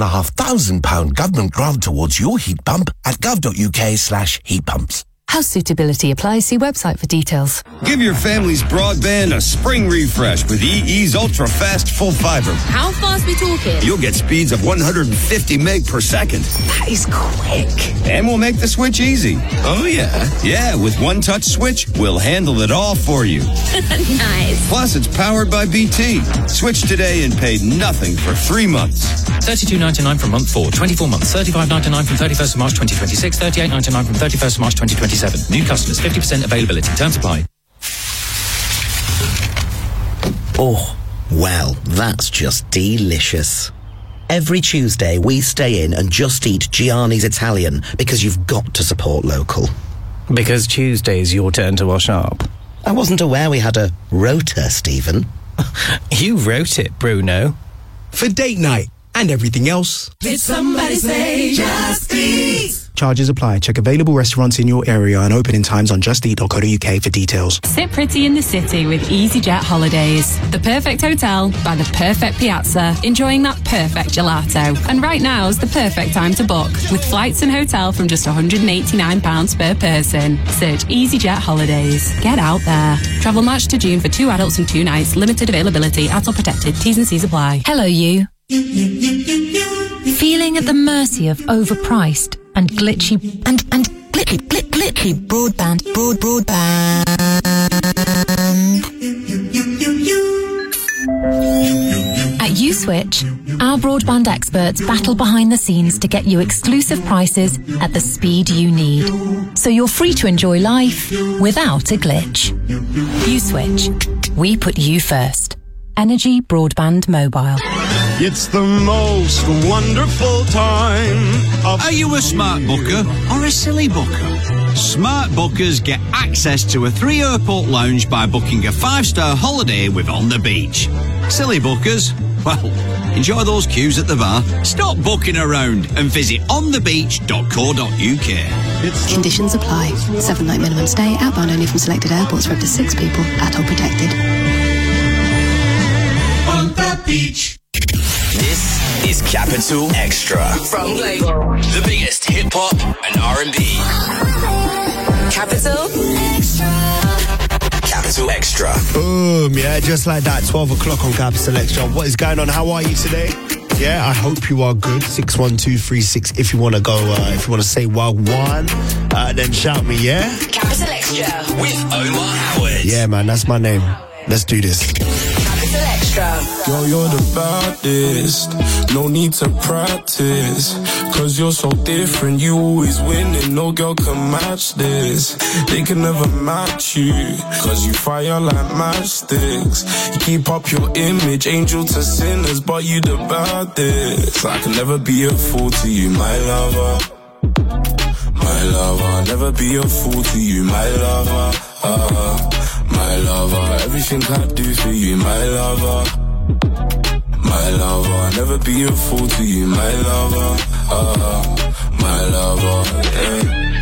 £7,500 government grant towards your heat pump at gov.uk/heat pumps. House suitability applies. See website for details. Give your family's broadband a spring refresh with EE's Ultra Fast Full Fiber. How fast we talking? You'll get speeds of 150 meg per second. That is quick. And we'll make the switch easy. Oh, yeah? Yeah, with one touch switch, we'll handle it all for you. Nice. Plus, it's powered by BT. Switch today and pay nothing for 3 months. $32.99 from month 4, 24 months, $35.99 from 31st of March 2026, $38.99 from 31st of March 2027. New customers, 50% availability. Terms apply. Oh, well, that's just delicious. Every Tuesday, we stay in and just eat Gianni's Italian because you've got to support local. Because Tuesday's your turn to wash up. I wasn't aware we had a rota, Stephen. You wrote it, Bruno. For date night and everything else. Did somebody say Just Eat? Charges apply. Check available restaurants in your area and opening times on justeat.co.uk for details. Sit pretty in the city with EasyJet Holidays. The perfect hotel by the perfect piazza, enjoying that perfect gelato. And right now's the perfect time to book, with flights and hotel from just £189 per person. Search EasyJet Holidays. Get out there. Travel March to June for 2 adults and 2 nights. Limited availability. ATOL protected. T's and C's apply. Hello, you. Feeling at the mercy of overpriced and glitchy broadband. At Uswitch, our broadband experts battle behind the scenes to get you exclusive prices at the speed you need, so you're free to enjoy life without a glitch. Uswitch, we put you first. Energy Broadband Mobile. It's the most wonderful time of... Are you a smart booker or a silly booker? Smart bookers get access to a 3-airport lounge by booking a 5-star holiday with On the Beach. Silly bookers? Well, enjoy those queues at the bar. Stop booking around and visit onthebeach.co.uk. Conditions apply. 7-night minimum stay, outbound only from selected airports for up to 6 people, ATOL protected. On the beach. This is Capital Extra from Global, the biggest hip hop and R&B. Capital Extra. Capital Extra. Boom, yeah, just like that. 12 o'clock on Capital Extra. What is going on? How are you today? Yeah, I hope you are good. 61236 if you want to go, if you want to say Wagwan, then shout me, yeah? Capital Extra with Omar Howard. Yeah, man, that's my name. Let's do this. Capital Extra. Girl, you're the baddest. No need to practice, cause you're so different. You always win and no girl can match this. They can never match you, cause you fire like matchsticks. You keep up your image, angel to sinners, but you the baddest. I can never be a fool to you, my lover. My lover, never be a fool to you, my lover. My lover, everything I do for you, my lover. My lover, never be a fool to you, my lover. My lover, yeah.